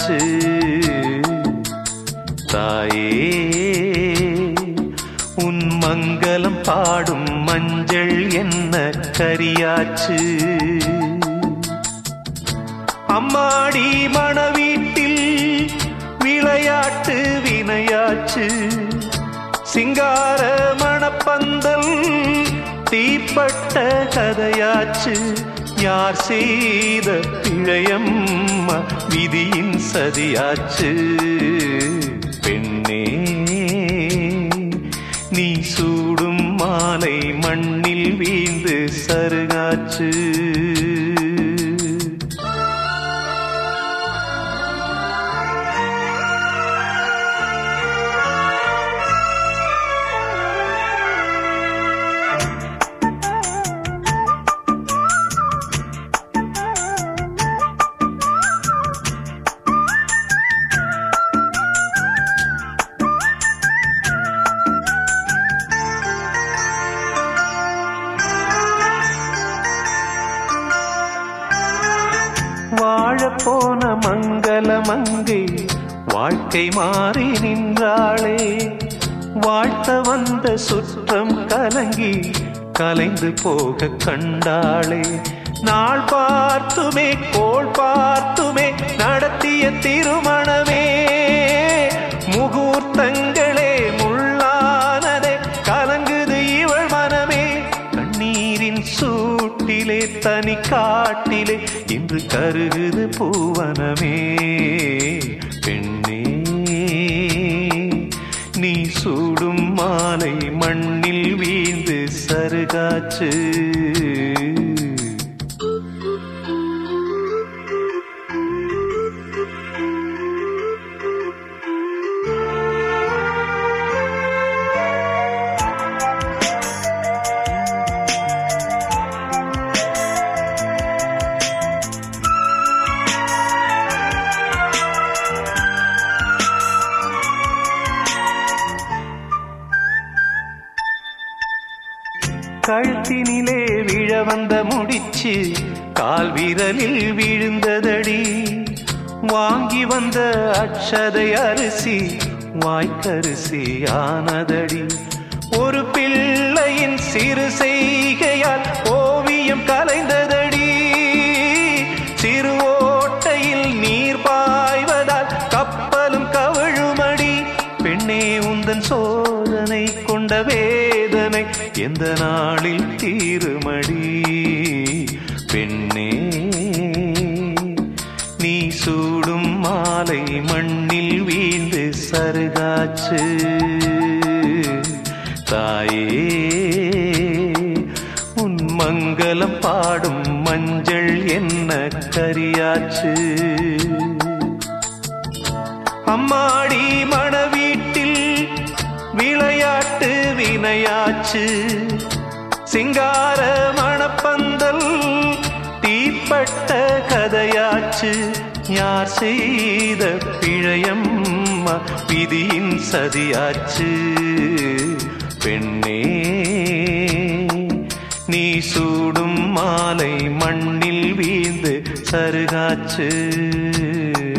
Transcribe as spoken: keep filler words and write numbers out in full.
சருகாச்சு. தாயே உன் மங்களம் பாடும் மஞ்சள் என்ன கரியாச்சு. அம்மாடி மணவீட்டில் விளையாட்டு வினையாச்சு. சிங்கார மணப்பந்தல் தீப்பட்ட கதையாச்சு. யார் செய்த பிழையம்மா விதியின் சதியாச்சு. பெண்ணே நீ சூடும் மாலை மண்ணில் வீழ்ந்து சருகாச்சு. வாழப்போன மங்கள மங்கை வாழ்க்கை மாறி நின்றாளே. வாழ்த்த வந்த சுற்றம் கலங்கி கலைந்து போக கண்டாளே. நாள் பார்த்துமே கோள் பார்த்துமே நடத்திய திருமணமே. முகூர்த்தங்களே முள்ளானதே கலங்குது இவள் மனமே. கண்ணீரின் சூட்டிலே தனி காட்டிலே இன்று கருகுது பூவனமே. பெண்ணே நீ சூடும் மாலை மண்ணில் வீழ்ந்து சருகாச்சு. கழுத்தினிலே விழ வந்த முடிச்சு கால் விரலில் விழுந்ததடி. வாங்கி வந்த அட்சதை அரிசி வாய்க்கரிசி ஆனதடி. ஒரு பிள்ளையின் சிறு செய்கையால் ஓவியம் கலைந்ததடி. சிறு ஓட்டையில் நீர் பாய்வதால் கப்பலும் கவிழுமடி. பெண்ணே உந்தன் சோதனை கொண்ட வேதனை எந்த நாளில் தீருமடி. பெண்ணே நீ சூடும் மாலை மண்ணில் வீழ்ந்து சருகாச்சு. தாயே உன் மங்களம் பாடும் மஞ்சள் என்ன கரியாச்சு. அம்மாடி மணவீட்டில் விளையாட்டு வினையாச்சு. சிங்கார மணப்பந்தல் தீப்பட்ட கதையாச்சு. யார் செய்த பிழையம்மா விதியின் சதியாச்சு. பெண்ணே நீ சூடும் மாலை மண்ணில் வீழ்ந்து சருகாச்சு.